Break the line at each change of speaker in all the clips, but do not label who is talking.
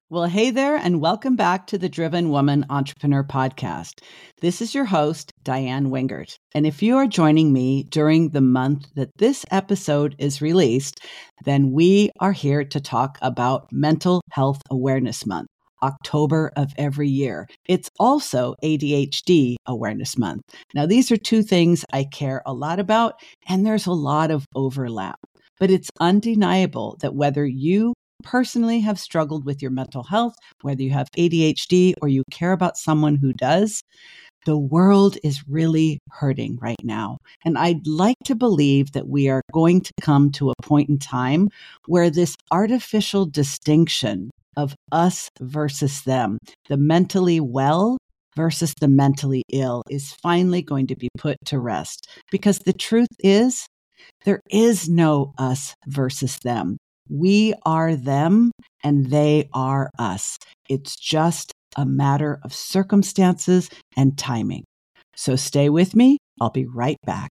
Well, hey there, and welcome back to the Driven Woman Entrepreneur Podcast. This is your host, Diane Wingert. And if you are joining me during the month that this episode is released, then we are here to talk about Mental Health Awareness Month, October of every year. It's also ADHD Awareness Month. Now, these are two things I care a lot about, and there's a lot of overlap. But it's undeniable that whether you personally have struggled with your mental health, whether you have ADHD or you care about someone who does, the world is really hurting right now. And I'd like to believe that we are going to come to a point in time where this artificial distinction of us versus them, the mentally well versus the mentally ill, is finally going to be put to rest. Because the truth is, there is no us versus them. We are them and they are us. It's just a matter of circumstances and timing. So stay with me. I'll be right back.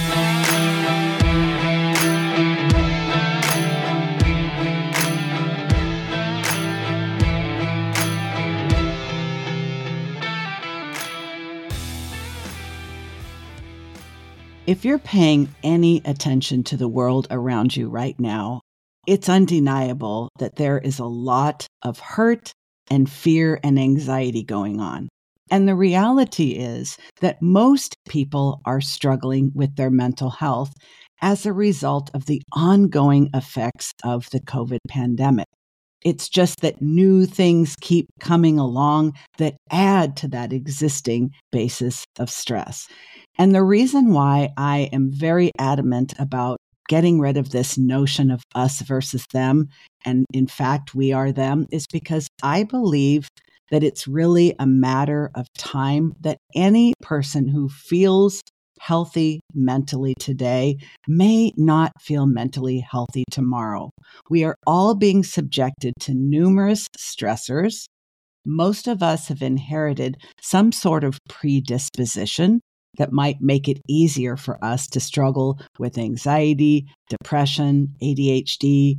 If you're paying any attention to the world around you right now, it's undeniable that there is a lot of hurt and fear and anxiety going on. And the reality is that most people are struggling with their mental health as a result of the ongoing effects of the COVID pandemic. It's just that new things keep coming along that add to that existing basis of stress. And the reason why I am very adamant about getting rid of this notion of us versus them, and in fact, we are them, is because I believe that it's really a matter of time that any person who feels healthy mentally today may not feel mentally healthy tomorrow. We are all being subjected to numerous stressors. Most of us have inherited some sort of predisposition that might make it easier for us to struggle with anxiety, depression, ADHD,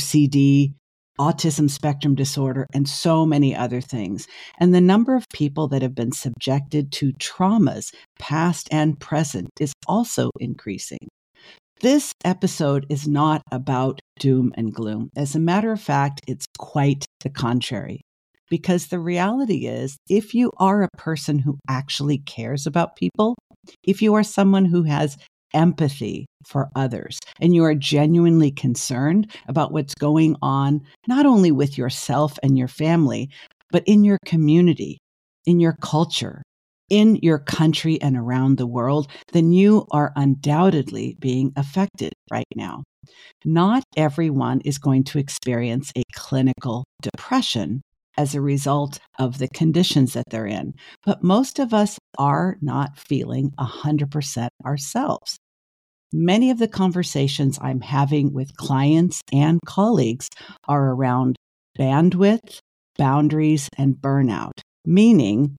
OCD, autism spectrum disorder, and so many other things. And the number of people that have been subjected to traumas, past and present, is also increasing. This episode is not about doom and gloom. As a matter of fact, it's quite the contrary. Because the reality is, if you are a person who actually cares about people, if you are someone who has empathy for others, and you are genuinely concerned about what's going on, not only with yourself and your family, but in your community, in your culture, in your country and around the world, then you are undoubtedly being affected right now. Not everyone is going to experience a clinical depression as a result of the conditions that they're in. But most of us are not feeling 100% ourselves. Many of the conversations I'm having with clients and colleagues are around bandwidth, boundaries, and burnout, meaning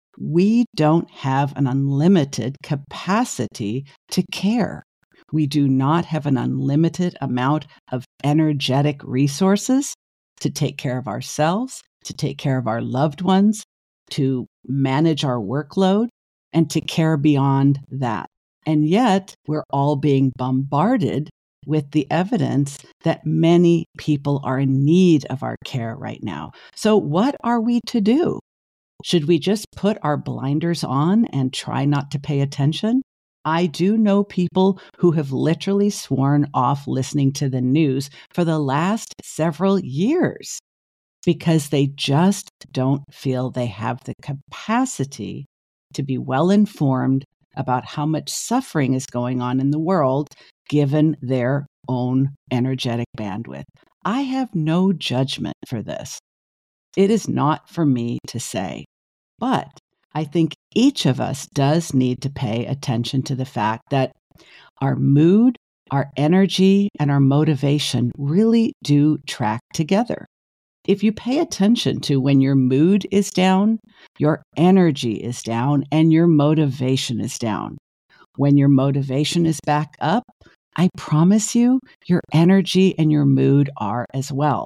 we don't have an unlimited capacity to care. We do not have an unlimited amount of energetic resources to take care of ourselves, to take care of our loved ones, to manage our workload, and to care beyond that. And yet, we're all being bombarded with the evidence that many people are in need of our care right now. So what are we to do? Should we just put our blinders on and try not to pay attention? I do know people who have literally sworn off listening to the news for the last several years because they just don't feel they have the capacity to be well informed about how much suffering is going on in the world, given their own energetic bandwidth. I have no judgment for this. It is not for me to say, but I think each of us does need to pay attention to the fact that our mood, our energy, and our motivation really do track together. If you pay attention to when your mood is down, your energy is down, and your motivation is down. When your motivation is back up, I promise you, your energy and your mood are as well.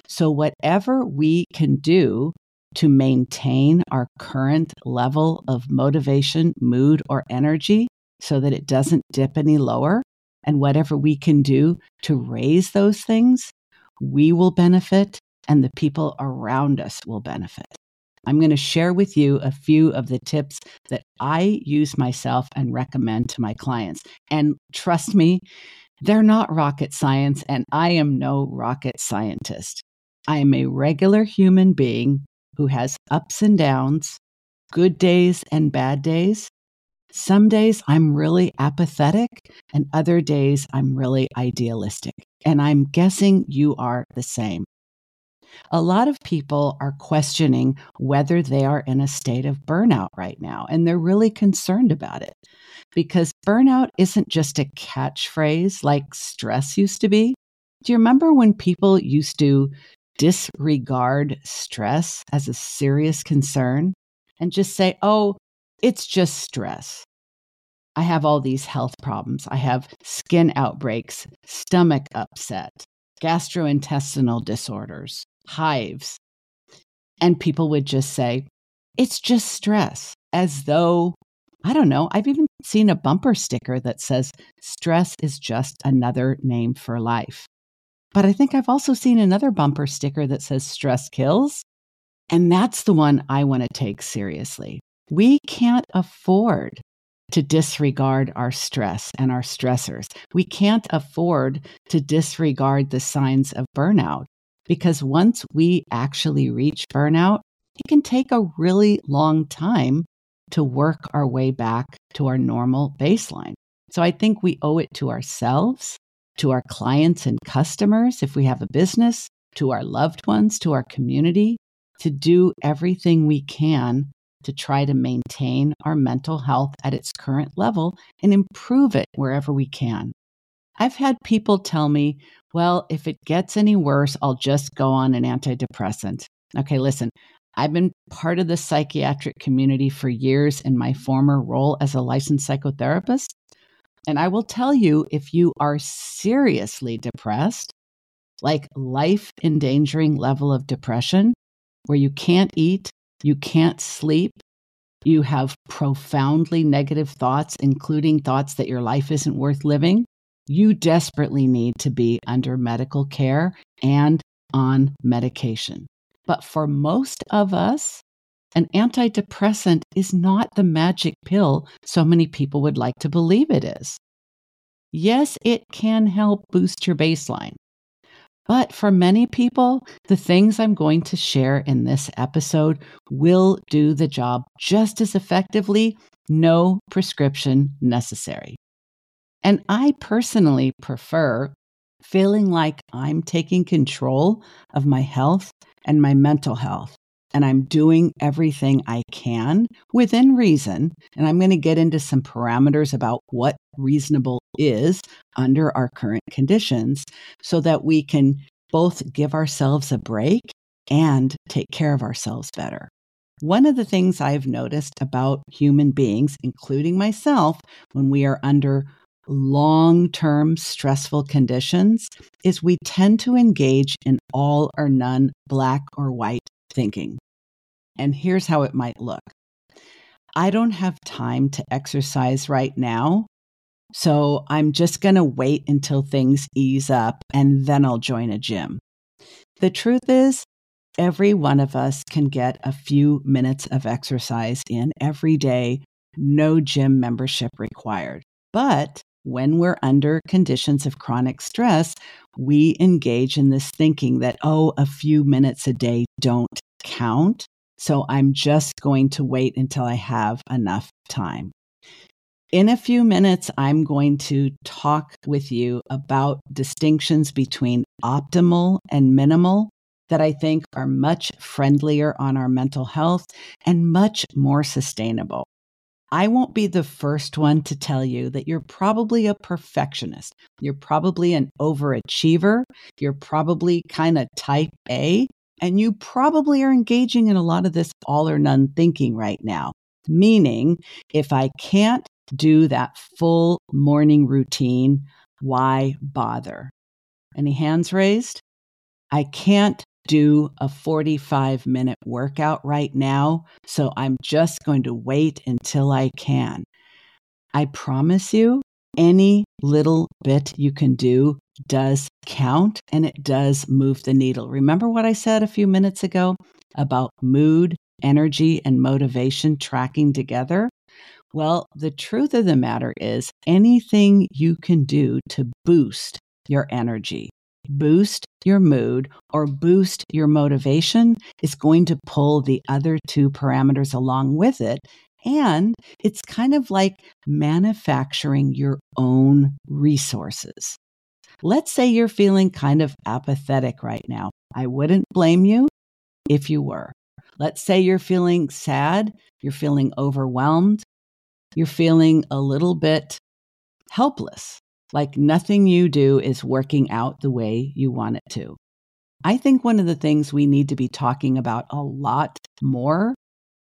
So whatever we can do to maintain our current level of motivation, mood, or energy so that it doesn't dip any lower, and whatever we can do to raise those things, we will benefit and the people around us will benefit. I'm going to share with you a few of the tips that I use myself and recommend to my clients. And trust me, they're not rocket science, and I am no rocket scientist. I am a regular human being who has ups and downs, good days and bad days. Some days I'm really apathetic, and other days I'm really idealistic. And I'm guessing you are the same. A lot of people are questioning whether they are in a state of burnout right now, and they're really concerned about it because burnout isn't just a catchphrase like stress used to be. Do you remember when people used to disregard stress as a serious concern and just say, oh, it's just stress? I have all these health problems. I have skin outbreaks, stomach upset, gastrointestinal disorders, hives. And people would just say, it's just stress, as though, I don't know, I've even seen a bumper sticker that says, stress is just another name for life. But I think I've also seen another bumper sticker that says, stress kills. And that's the one I want to take seriously. We can't afford to disregard our stress and our stressors. We can't afford to disregard the signs of burnout because once we actually reach burnout, it can take a really long time to work our way back to our normal baseline. So I think we owe it to ourselves, to our clients and customers, if we have a business, to our loved ones, to our community, to do everything we can to try to maintain our mental health at its current level and improve it wherever we can. I've had people tell me, well, if it gets any worse, I'll just go on an antidepressant. Okay, listen, I've been part of the psychiatric community for years in my former role as a licensed psychotherapist. And I will tell you, if you are seriously depressed, like life-endangering level of depression, where you can't eat, you can't sleep, you have profoundly negative thoughts, including thoughts that your life isn't worth living, you desperately need to be under medical care and on medication. But for most of us, an antidepressant is not the magic pill so many people would like to believe it is. Yes, it can help boost your baseline. But for many people, the things I'm going to share in this episode will do the job just as effectively, no prescription necessary. And I personally prefer feeling like I'm taking control of my health and my mental health. And I'm doing everything I can within reason. And I'm going to get into some parameters about what reasonable is under our current conditions so that we can both give ourselves a break and take care of ourselves better. One of the things I've noticed about human beings, including myself, when we are under long-term stressful conditions, is we tend to engage in all or none, black or white thinking. And here's how it might look. I don't have time to exercise right now, so I'm just going to wait until things ease up and then I'll join a gym. The truth is, every one of us can get a few minutes of exercise in every day, no gym membership required. But when we're under conditions of chronic stress, we engage in this thinking that, oh, a few minutes a day don't count. So I'm just going to wait until I have enough time. In a few minutes, I'm going to talk with you about distinctions between optimal and minimal that I think are much friendlier on our mental health and much more sustainable. I won't be the first one to tell you that you're probably a perfectionist. You're probably an overachiever. You're probably kind of type A, and you probably are engaging in a lot of this all or none thinking right now. Meaning, if I can't do that full morning routine, why bother? Any hands raised? I can't do a 45-minute workout right now, so I'm just going to wait until I can. I promise you, any little bit you can do does count and it does move the needle. Remember what I said a few minutes ago about mood, energy, and motivation tracking together? Well, the truth of the matter is anything you can do to boost your energy, boost your mood, or boost your motivation is going to pull the other two parameters along with it. And it's kind of like manufacturing your own resources. Let's say you're feeling kind of apathetic right now. I wouldn't blame you if you were. Let's say you're feeling sad, you're feeling overwhelmed, you're feeling a little bit helpless, like nothing you do is working out the way you want it to. I think one of the things we need to be talking about a lot more,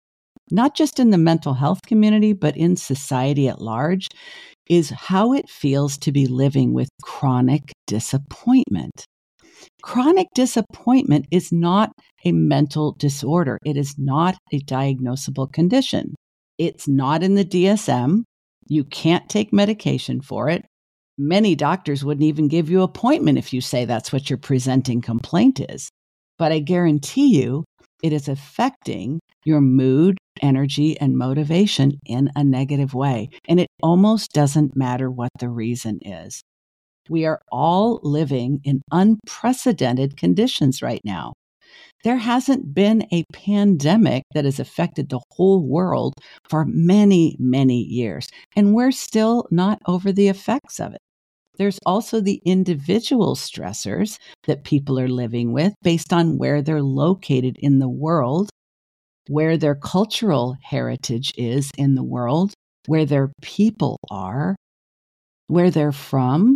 not just in the mental health community, but in society at large, is how it feels to be living with chronic disappointment. Chronic disappointment is not a mental disorder. It is not a diagnosable condition. It's not in the DSM. You can't take medication for it. Many doctors wouldn't even give you an appointment if you say that's what your presenting complaint is. But I guarantee you, it is affecting your mood, energy, and motivation in a negative way. And it almost doesn't matter what the reason is. We are all living in unprecedented conditions right now. There hasn't been a pandemic that has affected the whole world for many, many years, and we're still not over the effects of it. There's also the individual stressors that people are living with based on where they're located in the world, where their cultural heritage is in the world, where their people are, where they're from.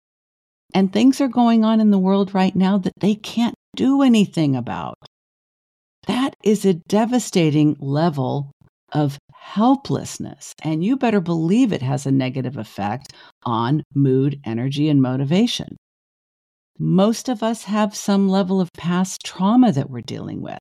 And things are going on in the world right now that they can't do anything about. That is a devastating level of helplessness. And you better believe it has a negative effect on mood, energy, and motivation. Most of us have some level of past trauma that we're dealing with.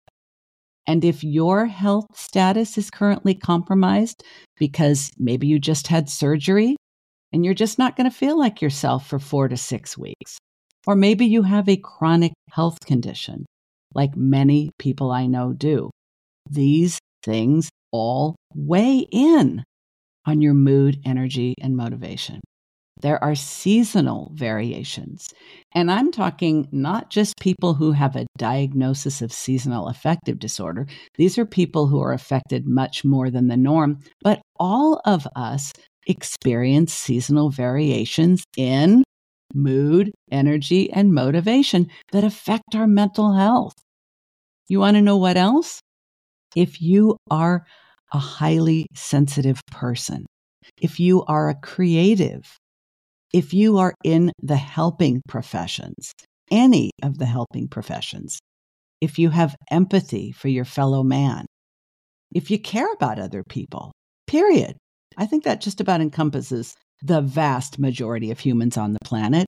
And if your health status is currently compromised because maybe you just had surgery and you're just not going to feel like yourself for 4 to 6 weeks, or maybe you have a chronic health condition, like many people I know do. These things all weigh in on your mood, energy, and motivation. There are seasonal variations. And I'm talking not just people who have a diagnosis of seasonal affective disorder. These are people who are affected much more than the norm, but all of us experience seasonal variations in mood, energy, and motivation that affect our mental health. You want to know what else? If you are a highly sensitive person, if you are a creative, if you are in the helping professions, any of the helping professions, if you have empathy for your fellow man, if you care about other people, period. I think that just about encompasses the vast majority of humans on the planet.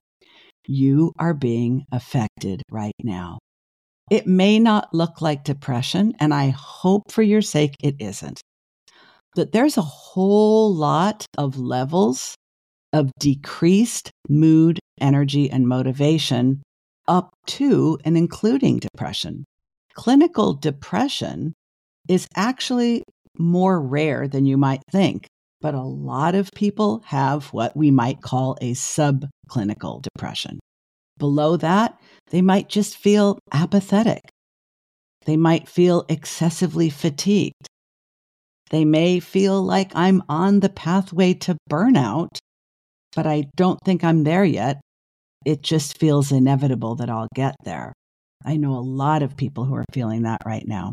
You are being affected right now. It may not look like depression, and I hope for your sake it isn't. That there's a whole lot of levels of decreased mood, energy, and motivation up to and including depression. Clinical depression is actually more rare than you might think, but a lot of people have what we might call a subclinical depression. Below that, they might just feel apathetic. They might feel excessively fatigued. They may feel like I'm on the pathway to burnout, but I don't think I'm there yet. It just feels inevitable that I'll get there. I know a lot of people who are feeling that right now.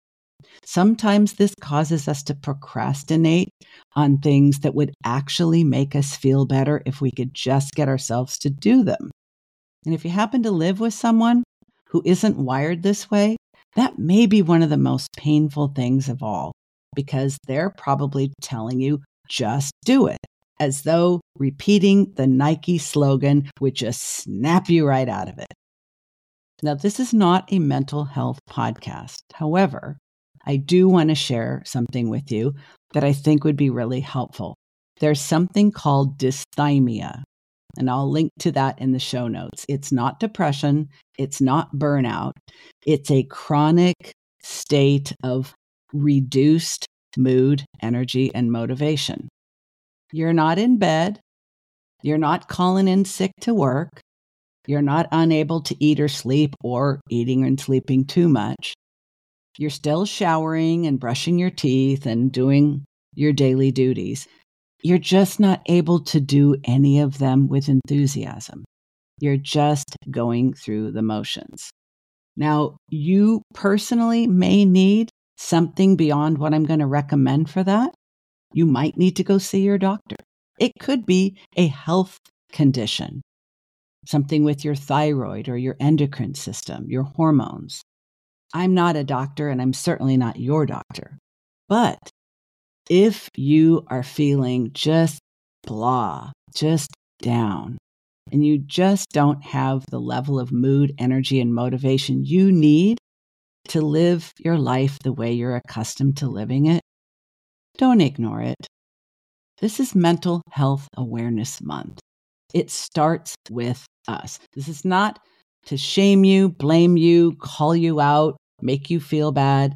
Sometimes this causes us to procrastinate on things that would actually make us feel better if we could just get ourselves to do them. And if you happen to live with someone who isn't wired this way, that may be one of the most painful things of all, because they're probably telling you, just do it, as though repeating the Nike slogan would just snap you right out of it. Now, this is not a mental health podcast. However, I do want to share something with you that I think would be really helpful. There's something called dysthymia, and I'll link to that in the show notes. It's not depression. It's not burnout. It's a chronic state of reduced mood, energy, and motivation. You're not in bed. You're not calling in sick to work. You're not unable to eat or sleep or eating and sleeping too much. You're still showering and brushing your teeth and doing your daily duties. You're just not able to do any of them with enthusiasm. You're just going through the motions. Now, you personally may need something beyond what I'm going to recommend for that. You might need to go see your doctor. It could be a health condition, something with your thyroid or your endocrine system, your hormones. I'm not a doctor, and I'm certainly not your doctor. But if you are feeling just blah, just down, and you just don't have the level of mood, energy, and motivation you need to live your life the way you're accustomed to living it, don't ignore it. This is Mental Health Awareness Month. It starts with us. This is not to shame you, blame you, call you out, make you feel bad.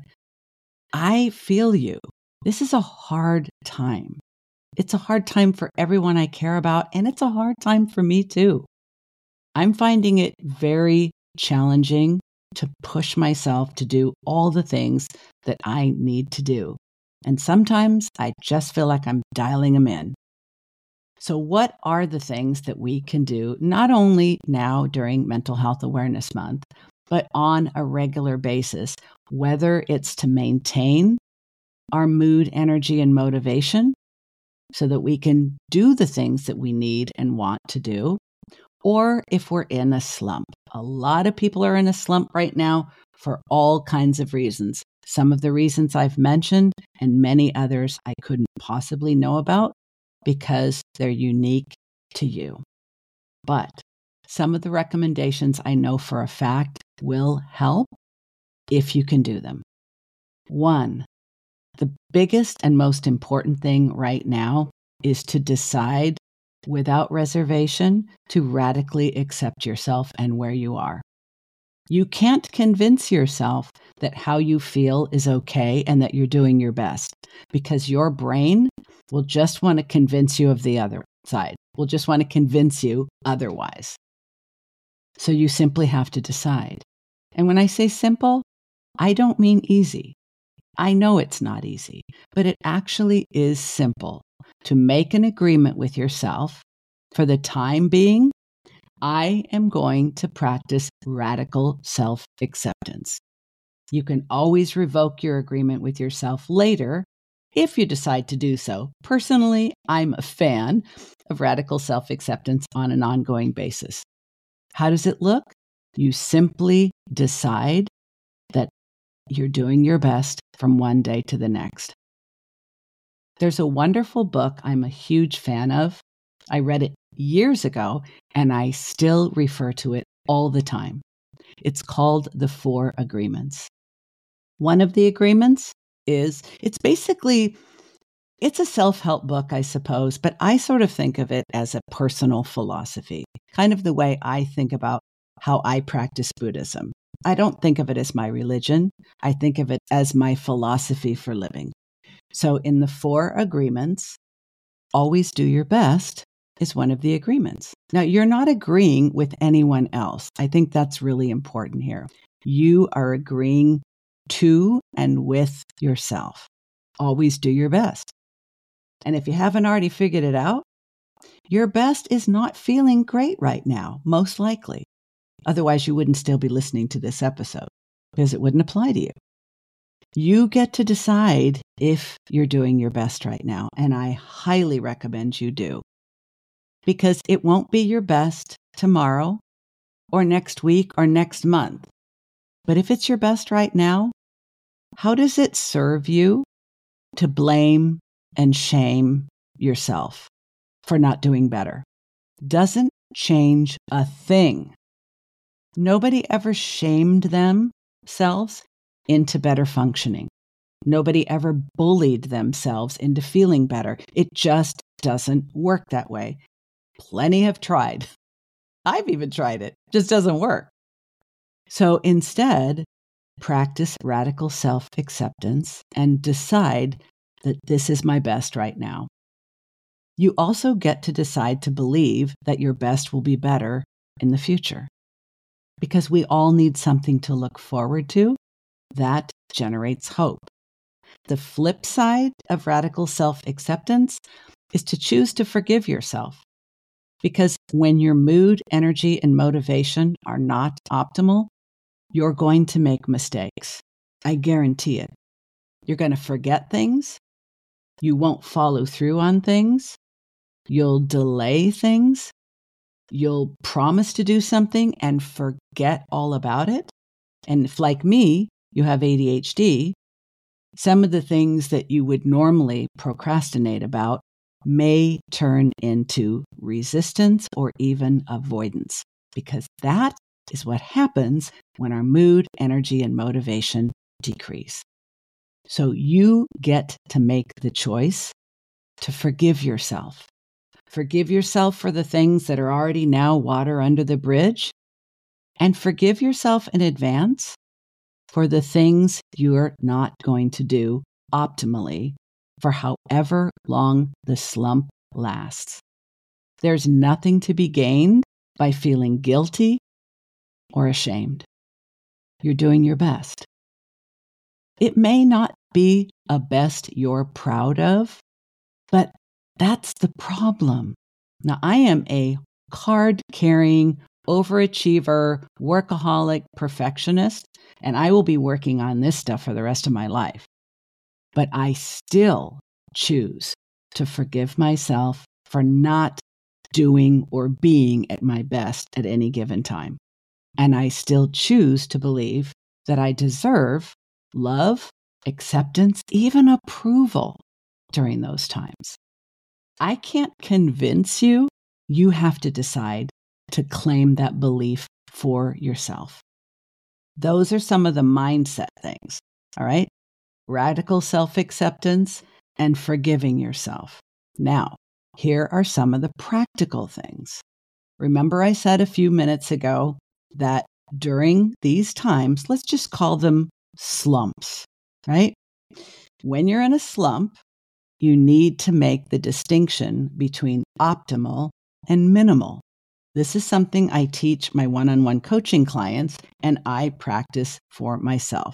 I feel you. This is a hard time. It's a hard time for everyone I care about, and it's a hard time for me too. I'm finding it very challenging to push myself to do all the things that I need to do. And sometimes I just feel like I'm dialing them in. So what are the things that we can do, not only now during Mental Health Awareness Month, but on a regular basis, whether it's to maintain our mood, energy, and motivation so that we can do the things that we need and want to do, or if we're in a slump. A lot of people are in a slump right now for all kinds of reasons. Some of the reasons I've mentioned and many others I couldn't possibly know about because they're unique to you. But some of the recommendations I know for a fact will help if you can do them. 1, the biggest and most important thing right now is to decide without reservation to radically accept yourself and where you are. You can't convince yourself that how you feel is okay and that you're doing your best because your brain will just want to convince you of the other side, will just want to convince you otherwise. So you simply have to decide. And when I say simple, I don't mean easy. I know it's not easy, but it actually is simple to make an agreement with yourself. For the time being, I am going to practice radical self-acceptance. You can always revoke your agreement with yourself later if you decide to do so. Personally, I'm a fan of radical self-acceptance on an ongoing basis. How does it look? You simply decide that you're doing your best from one day to the next. There's a wonderful book I'm a huge fan of. I read it years ago, and I still refer to it all the time. It's called The 4 Agreements. One of the agreements is, it's a self-help book, I suppose, but I sort of think of it as a personal philosophy, kind of the way I think about how I practice Buddhism. I don't think of it as my religion. I think of it as my philosophy for living. So in the 4 agreements, always do your best is one of the agreements. Now, you're not agreeing with anyone else. I think that's really important here. You are agreeing to and with yourself. Always do your best. And if you haven't already figured it out, your best is not feeling great right now, most likely. Otherwise, you wouldn't still be listening to this episode because it wouldn't apply to you. You get to decide if you're doing your best right now, and I highly recommend you do. Because it won't be your best tomorrow or next week or next month. But if it's your best right now, how does it serve you to blame and shame yourself for not doing better? Doesn't change a thing. Nobody ever shamed themselves into better functioning. Nobody ever bullied themselves into feeling better. It just doesn't work that way. Plenty have tried. I've even tried it. Just doesn't work. So instead, practice radical self-acceptance and decide that this is my best right now. You also get to decide to believe that your best will be better in the future. Because we all need something to look forward to. That generates hope. The flip side of radical self-acceptance is to choose to forgive yourself. Because when your mood, energy, and motivation are not optimal, you're going to make mistakes. I guarantee it. You're going to forget things. You won't follow through on things. You'll delay things. You'll promise to do something and forget all about it. And if, like me, you have ADHD, some of the things that you would normally procrastinate about may turn into resistance or even avoidance, because that is what happens when our mood, energy, and motivation decrease. So you get to make the choice to forgive yourself. Forgive yourself for the things that are already now water under the bridge, and forgive yourself in advance for the things you're not going to do optimally for however long the slump lasts. There's nothing to be gained by feeling guilty or ashamed. You're doing your best. It may not be a best you're proud of, but that's the problem. Now, I am a card-carrying, overachiever, workaholic perfectionist, and I will be working on this stuff for the rest of my life. But I still choose to forgive myself for not doing or being at my best at any given time. And I still choose to believe that I deserve love, acceptance, even approval during those times. I can't convince you. You have to decide to claim that belief for yourself. Those are some of the mindset things, all right? Radical self-acceptance and forgiving yourself. Now, here are some of the practical things. Remember, I said a few minutes ago that during these times, let's just call them slumps, right? When you're in a slump, you need to make the distinction between optimal and minimal. This is something I teach my one-on-one coaching clients, and I practice for myself.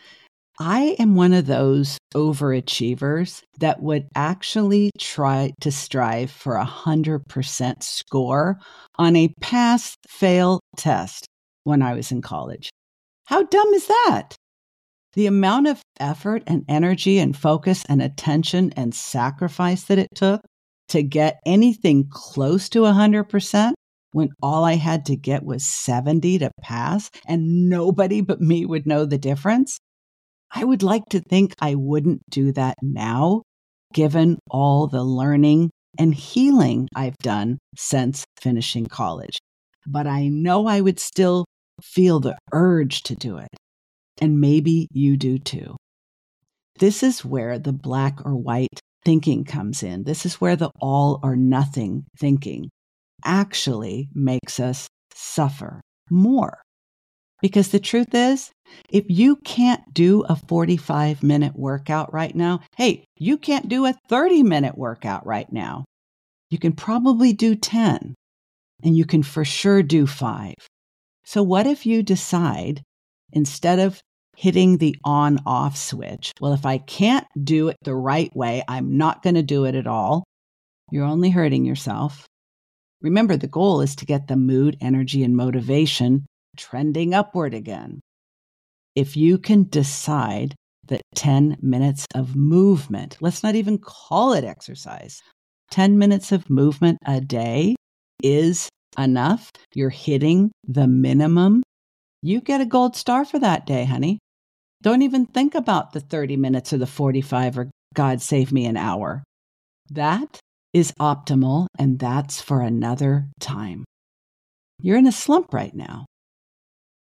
I am one of those overachievers that would actually try to strive for 100% score on a pass-fail test when I was in college. How dumb is that? The amount of effort and energy and focus and attention and sacrifice that it took to get anything close to 100% when all I had to get was 70 to pass and nobody but me would know the difference. I would like to think I wouldn't do that now, given all the learning and healing I've done since finishing college. But I know I would still feel the urge to do it. And maybe you do too. This is where the black or white thinking comes in. This is where the all or nothing thinking actually makes us suffer more. Because the truth is, if you can't do a 45-minute workout right now, hey, you can't do a 30-minute workout right now. You can probably do 10, and you can for sure do 5. So what if you decide, instead of hitting the on-off switch, well, if I can't do it the right way, I'm not going to do it at all. You're only hurting yourself. Remember, the goal is to get the mood, energy, and motivation trending upward again. If you can decide that 10 minutes of movement, let's not even call it exercise, 10 minutes of movement a day is enough, you're hitting the minimum, you get a gold star for that day, honey. Don't even think about the 30 minutes or the 45 or God save me an hour. That is optimal, and that's for another time. You're in a slump right now.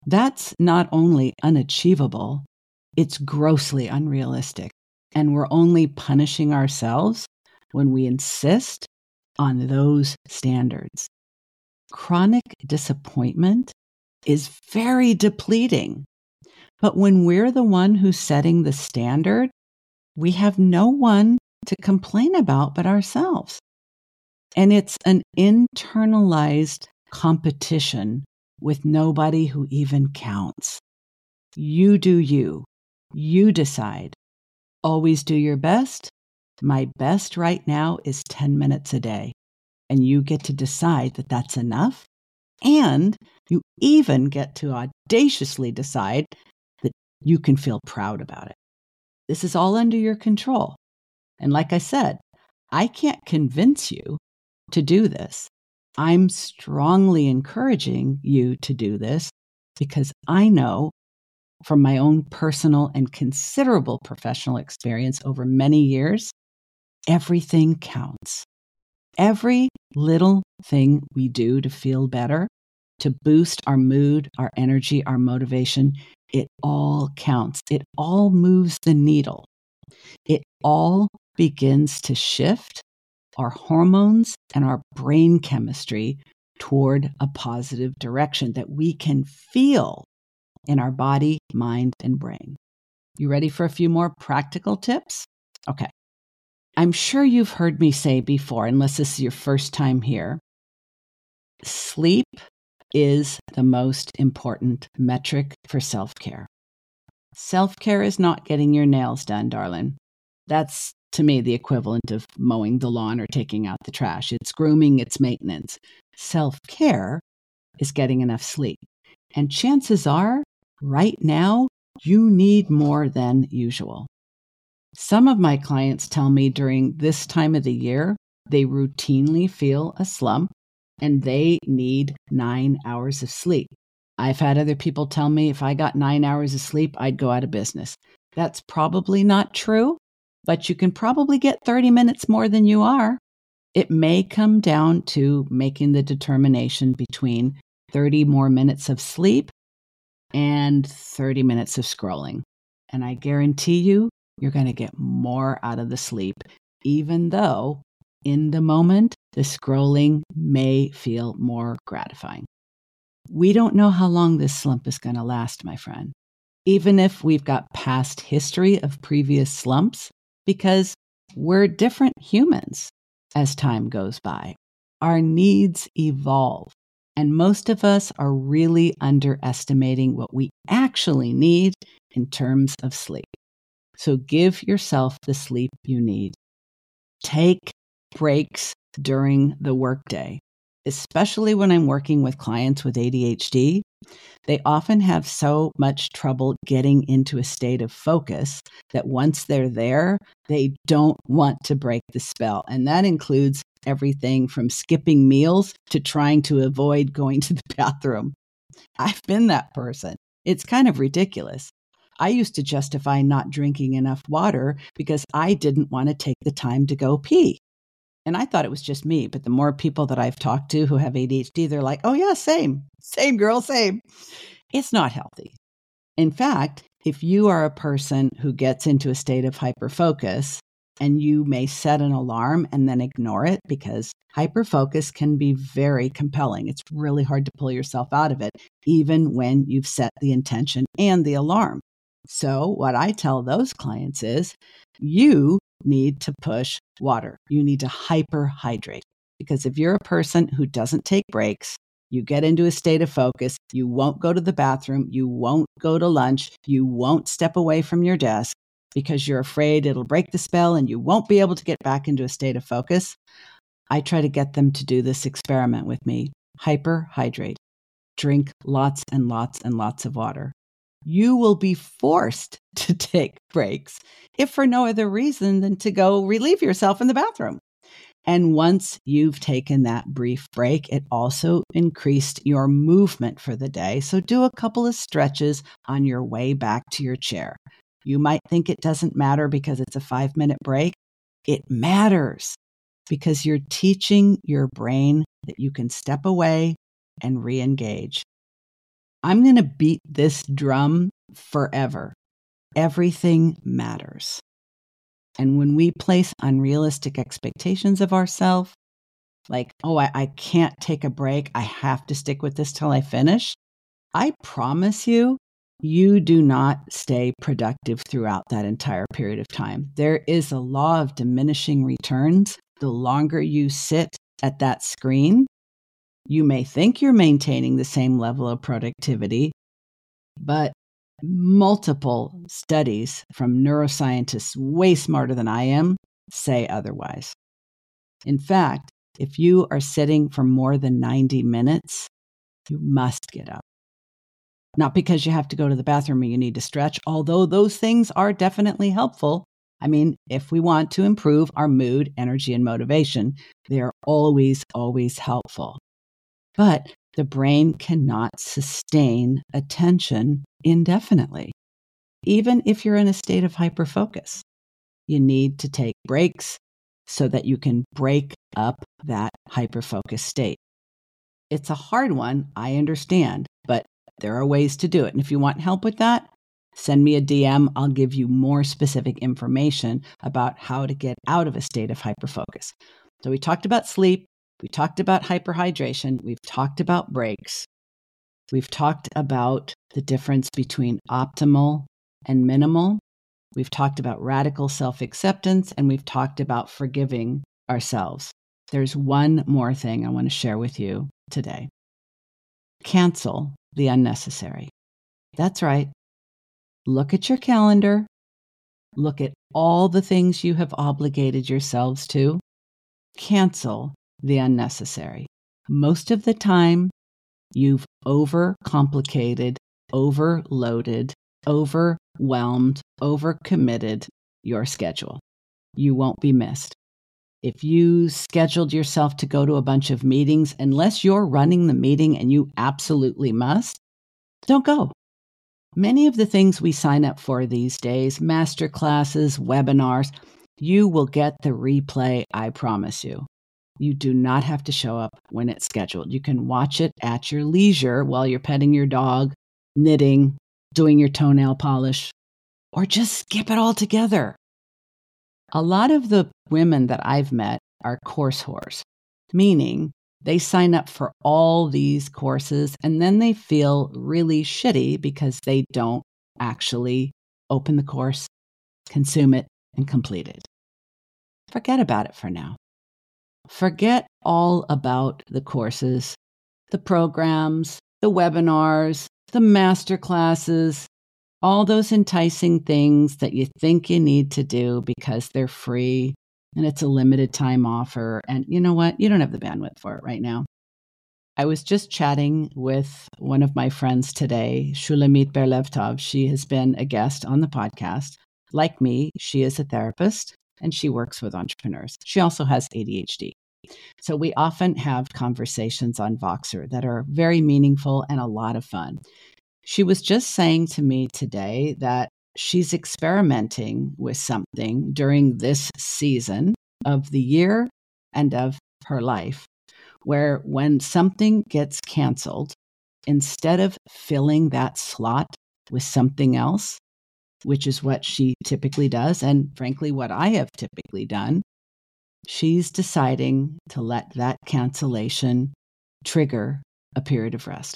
That's not only unachievable, it's grossly unrealistic. And we're only punishing ourselves when we insist on those standards. Chronic disappointment is very depleting. But when we're the one who's setting the standard, we have no one to complain about but ourselves. And it's an internalized competition with nobody who even counts. You do you. You decide. Always do your best. My best right now is 10 minutes a day. And you get to decide that that's enough. And you even get to audaciously decide that you can feel proud about it. This is all under your control. And like I said, I can't convince you to do this. I'm strongly encouraging you to do this because I know from my own personal and considerable professional experience over many years, everything counts. Every little thing we do to feel better, to boost our mood, our energy, our motivation, it all counts. It all moves the needle. It all begins to shift our hormones and our brain chemistry toward a positive direction that we can feel in our body, mind, and brain. You ready for a few more practical tips? Okay. I'm sure you've heard me say before, unless this is your first time here, sleep is the most important metric for self-care. Self-care is not getting your nails done, darling. That's, to me, the equivalent of mowing the lawn or taking out the trash. It's grooming, it's maintenance. Self-care is getting enough sleep. And chances are, right now, you need more than usual. Some of my clients tell me during this time of the year, they routinely feel a slump and they need 9 hours of sleep. I've had other people tell me if I got 9 hours of sleep, I'd go out of business. That's probably not true, but you can probably get 30 minutes more than you are. It may come down to making the determination between 30 more minutes of sleep and 30 minutes of scrolling. And I guarantee you, you're going to get more out of the sleep, even though in the moment, the scrolling may feel more gratifying. We don't know how long this slump is going to last, my friend, even if we've got past history of previous slumps, because we're different humans as time goes by. Our needs evolve, and most of us are really underestimating what we actually need in terms of sleep. So give yourself the sleep you need. Take breaks during the workday, especially when I'm working with clients with ADHD. They often have so much trouble getting into a state of focus that once they're there, they don't want to break the spell. And that includes everything from skipping meals to trying to avoid going to the bathroom. I've been that person. It's kind of ridiculous. I used to justify not drinking enough water because I didn't want to take the time to go pee. And I thought it was just me, but the more people that I've talked to who have ADHD, they're like, oh yeah, same girl, same. It's not healthy. In fact, if you are a person who gets into a state of hyperfocus and you may set an alarm and then ignore it because hyperfocus can be very compelling. It's really hard to pull yourself out of it, even when you've set the intention and the alarm. So what I tell those clients is you need to push water. You need to hyperhydrate, because if you're a person who doesn't take breaks, you get into a state of focus, you won't go to the bathroom, you won't go to lunch, you won't step away from your desk because you're afraid it'll break the spell and you won't be able to get back into a state of focus. I try to get them to do this experiment with me. Hyperhydrate. Drink lots and lots and lots of water. You will be forced to take breaks, if for no other reason than to go relieve yourself in the bathroom. And once you've taken that brief break, it also increased your movement for the day. So do a couple of stretches on your way back to your chair. You might think it doesn't matter because it's a 5-minute break. It matters because you're teaching your brain that you can step away and re-engage. I'm going to beat this drum forever. Everything matters. And when we place unrealistic expectations of ourselves, like, oh, I can't take a break, I have to stick with this till I finish, I promise you, you do not stay productive throughout that entire period of time. There is a law of diminishing returns. The longer you sit at that screen, you may think you're maintaining the same level of productivity, but multiple studies from neuroscientists way smarter than I am say otherwise. In fact, if you are sitting for more than 90 minutes, you must get up. Not because you have to go to the bathroom or you need to stretch, although those things are definitely helpful. I mean, if we want to improve our mood, energy, and motivation, they are always, always helpful. But the brain cannot sustain attention indefinitely. Even if you're in a state of hyperfocus, you need to take breaks so that you can break up that hyperfocus state. It's a hard one, I understand, but there are ways to do it. And if you want help with that, send me a DM. I'll give you more specific information about how to get out of a state of hyperfocus. So we talked about sleep. We talked about hyperhydration. We've talked about breaks. We've talked about the difference between optimal and minimal. We've talked about radical self-acceptance, and we've talked about forgiving ourselves. There's one more thing I want to share with you today. Cancel the unnecessary. That's right. Look at your calendar. Look at all the things you have obligated yourselves to. Cancel the unnecessary. Most of the time, you've overcomplicated, overloaded, overwhelmed, overcommitted your schedule. You won't be missed. If you scheduled yourself to go to a bunch of meetings, unless you're running the meeting and you absolutely must, don't go. Many of the things we sign up for these days, masterclasses, webinars, you will get the replay, I promise you. You do not have to show up when it's scheduled. You can watch it at your leisure while you're petting your dog, knitting, doing your toenail polish, or just skip it all together. A lot of the women that I've met are course whores, meaning they sign up for all these courses and then they feel really shitty because they don't actually open the course, consume it, and complete it. Forget about it for now. Forget all about the courses, the programs, the webinars, the master classes, all those enticing things that you think you need to do because they're free and it's a limited time offer. And you know what? You don't have the bandwidth for it right now. I was just chatting with one of my friends today, Shulamit Berlevtov. She has been a guest on the podcast. Like me, she is a therapist and she works with entrepreneurs. She also has ADHD. So we often have conversations on Voxer that are very meaningful and a lot of fun. She was just saying to me today that she's experimenting with something during this season of the year and of her life, where when something gets canceled, instead of filling that slot with something else, which is what she typically does, and frankly, what I have typically done, she's deciding to let that cancellation trigger a period of rest.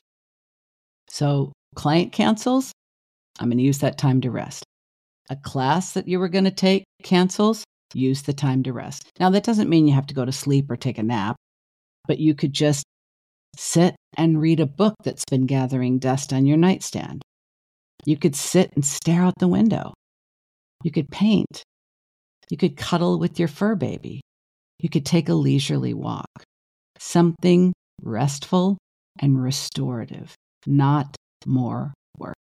So client cancels, I'm going to use that time to rest. A class that you were going to take cancels, use the time to rest. Now, that doesn't mean you have to go to sleep or take a nap, but you could just sit and read a book that's been gathering dust on your nightstand. You could sit and stare out the window. You could paint. You could cuddle with your fur baby. You could take a leisurely walk. Something restful and restorative, not more work.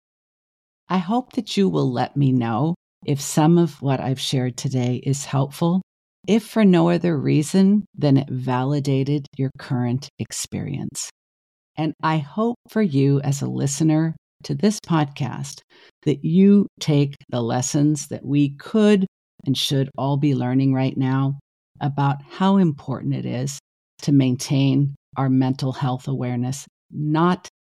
I hope that you will let me know if some of what I've shared today is helpful, if for no other reason than it validated your current experience. And I hope for you as a listener to this podcast that you take the lessons that we could and should all be learning right now about how important it is to maintain our mental health awareness, not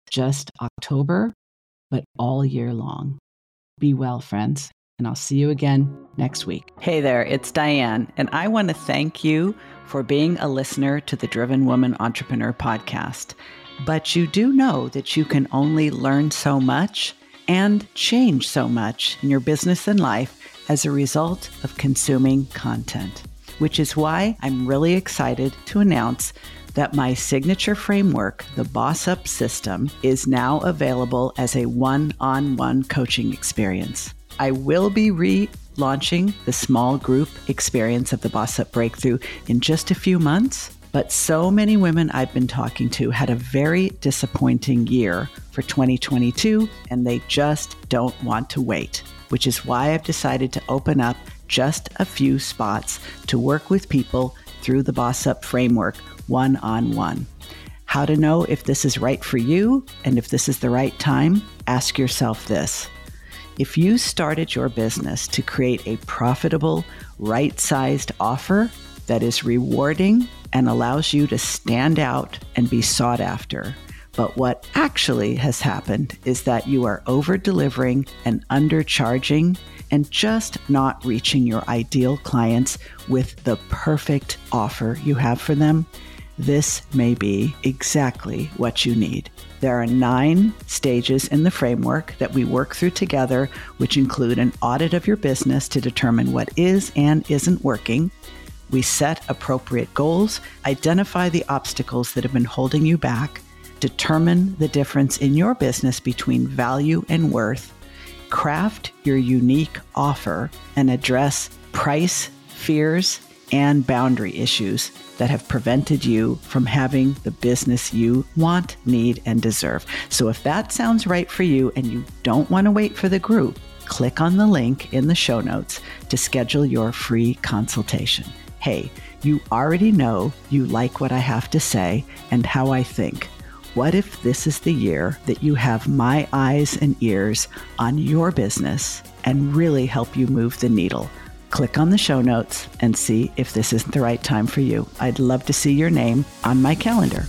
just October, but all year long. Be well, friends, and I'll see you again next week. Hey there, it's Diane, and I want to thank you for being a listener to the Driven Woman Entrepreneur podcast. But you do know that you can only learn so much and change so much in your business and life as a result of consuming content, which is why I'm really excited to announce that my signature framework, the Boss Up System, is now available as a one-on-one coaching experience. I will be relaunching the small group experience of the Boss Up Breakthrough in just a few months. But so many women I've been talking to had a very disappointing year for 2022, and they just don't want to wait, which is why I've decided to open up just a few spots to work with people through the Boss Up framework one-on-one. How to know if this is right for you and if this is the right time? Ask yourself this. If you started your business to create a profitable, right-sized offer that is rewarding and allows you to stand out and be sought after. But what actually has happened is that you are over-delivering and undercharging and just not reaching your ideal clients with the perfect offer you have for them. This may be exactly what you need. There are 9 stages in the framework that we work through together, which include an audit of your business to determine what is and isn't working. We set appropriate goals, identify the obstacles that have been holding you back, determine the difference in your business between value and worth, craft your unique offer, and address price, fears, and boundary issues that have prevented you from having the business you want, need, and deserve. So if that sounds right for you and you don't want to wait for the group, click on the link in the show notes to schedule your free consultation. Hey, you already know you like what I have to say and how I think. What if this is the year that you have my eyes and ears on your business and really help you move the needle? Click on the show notes and see if this isn't the right time for you. I'd love to see your name on my calendar.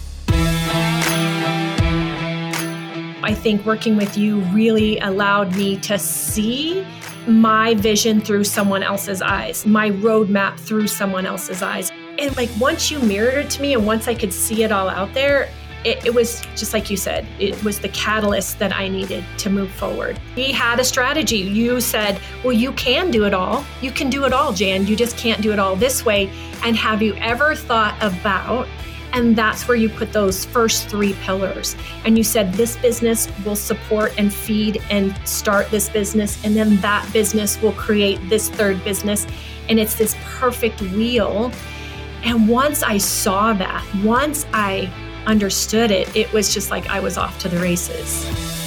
I think working with you really allowed me to see my vision through someone else's eyes, my roadmap through someone else's eyes. And like once you mirrored it to me and once I could see it all out there, it was just like you said, it was the catalyst that I needed to move forward. We had a strategy. You said, well, you can do it all. You can do it all, Jan. You just can't do it all this way. And have you ever thought about, and that's where you put those first 3 pillars. And you said this business will support and feed and start this business. And then that business will create this 3rd business. And it's this perfect wheel. And once I saw that, once I understood it, it was just like I was off to the races.